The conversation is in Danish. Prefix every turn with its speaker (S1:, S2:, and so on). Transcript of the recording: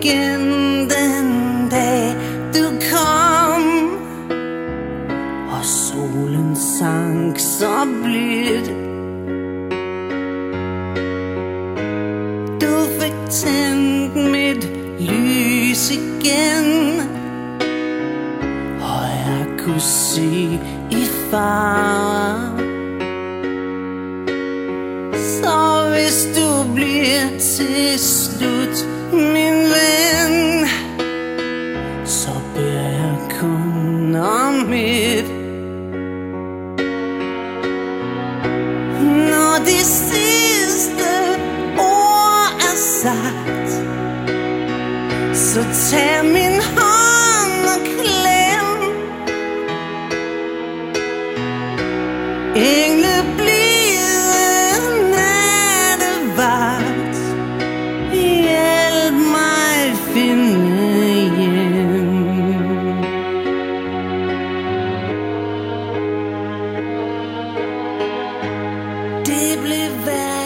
S1: igen den dag du kom, og solen sank så blidt. Du fik tændt mit lys igen, og jeg kunne se i farver. Så hvis du bliver til slut min ven, så beder jeg kun om et. Når de sidste ord er sagt, så tag min hånd og klem. Engle blide nattevagt, hjælp mig finde hjem. Det blev værd.